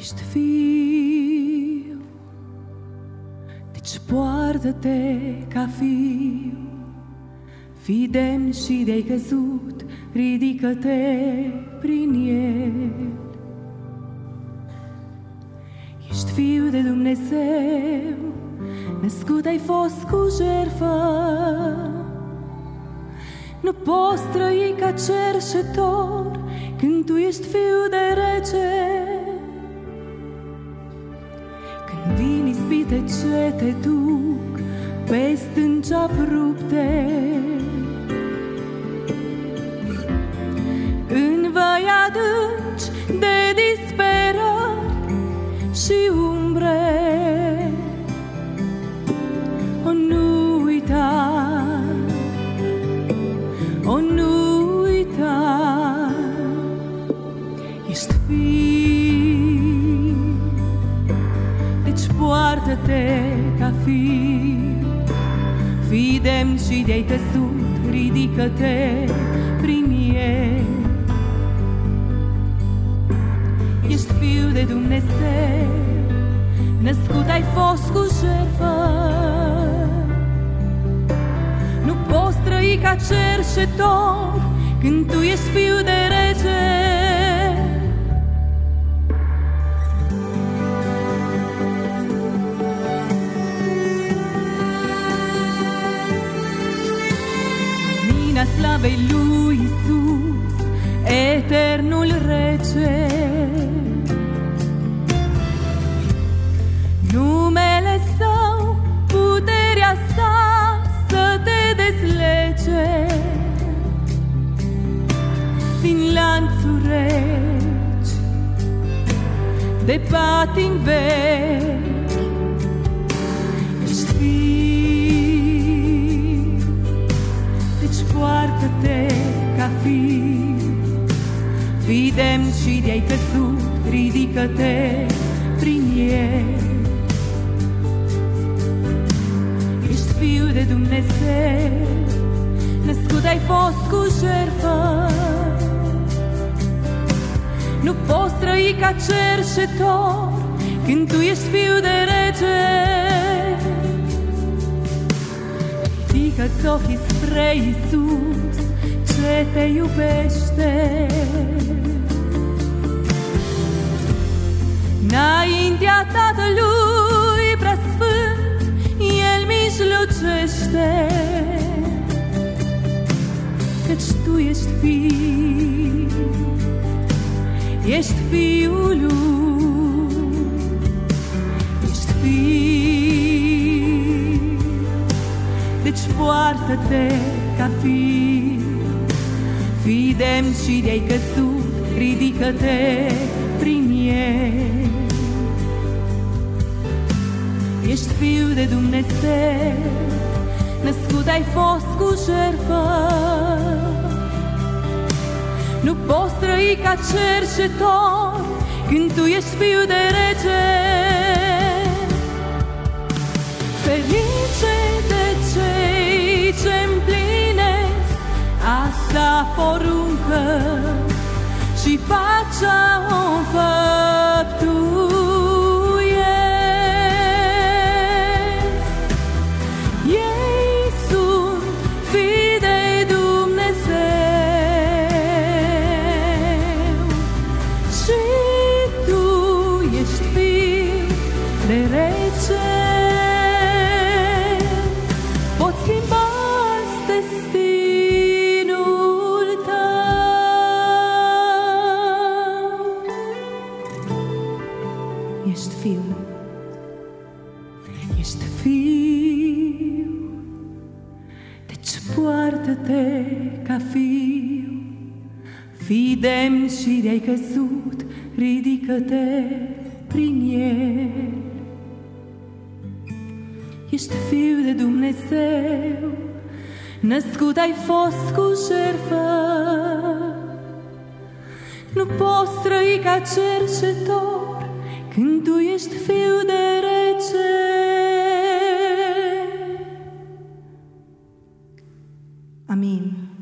Ești fiu, deci poartă-te ca fiu. Fii demn și de-ai căzut, ridică-te prin el. Ești fiu de Dumnezeu, născut ai fost cu jertfă. Nu poți trăi ca cerșetor când tu ești fiu de rege. Când vin ispite ce te duc pe stânci abrupte, în văi adânci de disperări și umbre, o nu uita, o nu uita, ești fiu, deci poartă-te ca fiu. Fii demn și de-ai căzut, ridică-te prin el. Ești fiu de Dumnezeu, născut ai fost cu jertfă. Nu poți trăi ca cerșetor când tu ești fiu de rege. Lumina slavei lui Iisus, eternul rege. Numele său, puterea sa să te dezlege din lanțuri reci, de patim vechi. Ești fiu, deci poartă-te ca fiu. Fii demn și de-ai căzut, ridică-te prin el. Ești fiu de Dumnezeu, născut ai fost cu jertfă. Nu poți trăi ca cerșetor când tu ești fiu de rege. Ridică-ți ochii spre Iisus, ce te iubește. Înaintea Tatălui preasfânt, El mijlocește, căci tu ești fiu, ești fiul lui, ești fiu, deci poartă-te ca fiu. Fii demn și de-ai căzut, ridică-te prin el. Ești fiu de Dumnezeu, născut ai fost cu jertfă. Nu poți trăi ca cerșetor când tu ești fiu de rege. Ferice de cei ce împlinesc asta poruncă și pacea o înfăptuiesc. Ei sunt fii de Dumnezeu și tu ești fiu de rege. Poți schimba destinul tău. Ești fiu, ești fiu, deci poartă-te ca fiu. Fii demn și de-ai căzut, ridică-te prin el. Ești fiu de Dumnezeu, născut ai fost cu jertfă. Nu poți trăi ca cerșetor când tu ești fiu de rege. Amin.